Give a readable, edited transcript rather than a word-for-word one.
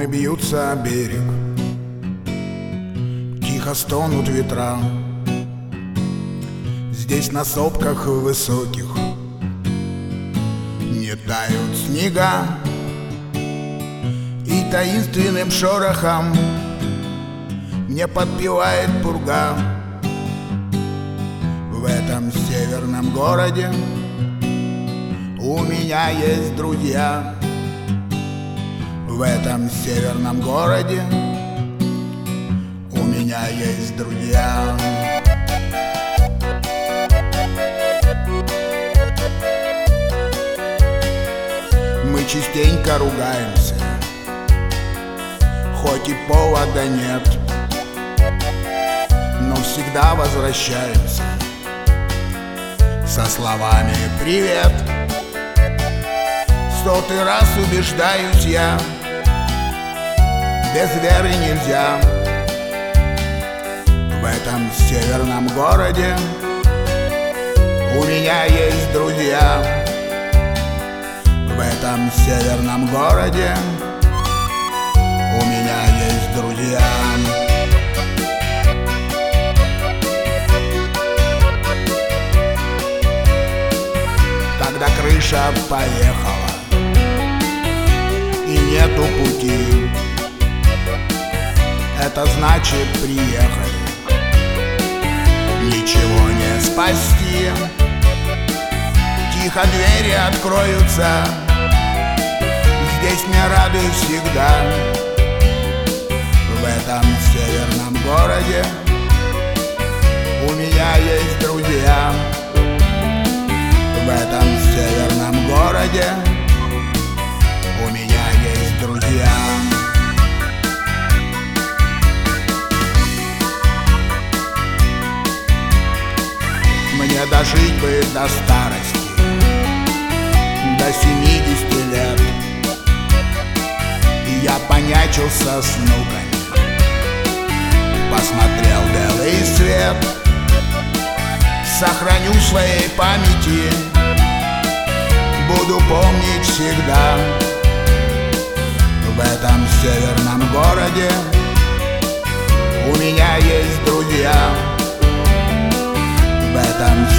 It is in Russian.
Волны бьются о берег, тихо стонут ветра. Здесь на сопках высоких не тают снега, и таинственным шорохом мне подпевает пурга. В этом северном городе у меня есть друзья. В этом северном городе у меня есть друзья. Мы частенько ругаемся, хоть и повода нет, но всегда возвращаемся со словами «Привет». Сотый раз убеждаюсь я, без веры нельзя. В этом северном городе у меня есть друзья. В этом северном городе у меня есть друзья. Когда крыша поехала и нету пути, это значит приехали, ничего не спасти. Тихо двери откроются, здесь мне рады всегда. В этом северном городе у меня есть друзья. В этом северном городе у меня есть друзья. Мне дожить бы до старости, до 70 лет. И я понячился с внуками, посмотрел белый свет. Сохраню в своей памяти, буду помнить всегда. В этом северном городе у меня есть друзья. В этом